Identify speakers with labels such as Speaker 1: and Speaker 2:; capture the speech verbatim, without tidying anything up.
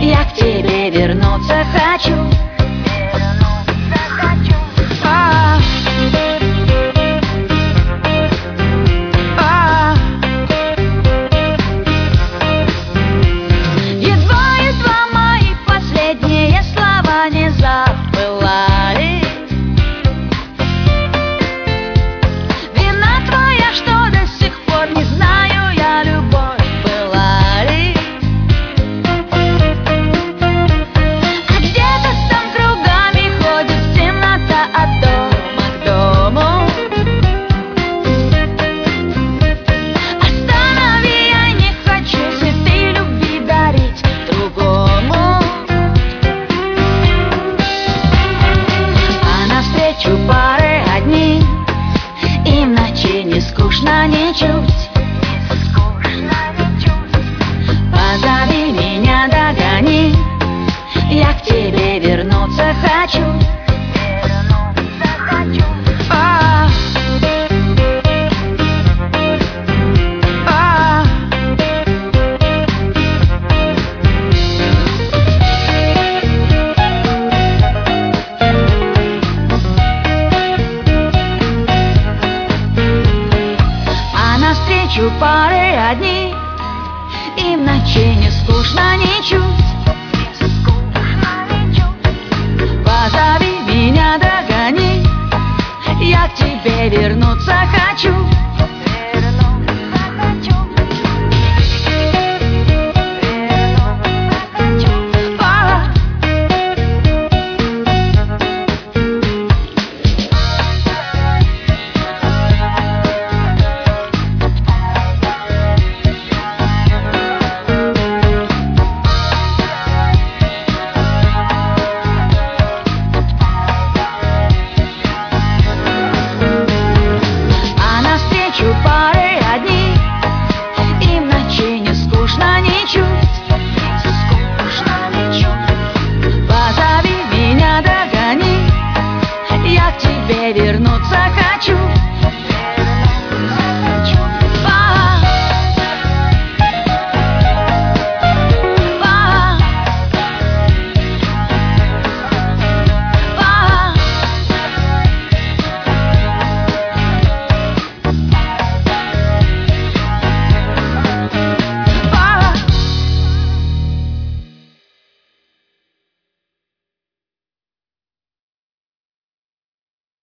Speaker 1: Я к тебе вернуться хочу. А, а. Едва-едва мои последние слова не забывали. Вина твоя, что до сих пор не знаю я, любовь была ли. А где-то там кругами ходит темнота от дома к дому. Останови, я не хочу цветы любви дарить другому. А навстречу пары одни, и в ночи не скучно ничуть. Позови меня, догони, я к тебе вернуться хочу. А, а. А навстречу пары одни, и в ночи не скучно ничуть. Позови меня, догони, я к тебе вернуться хочу.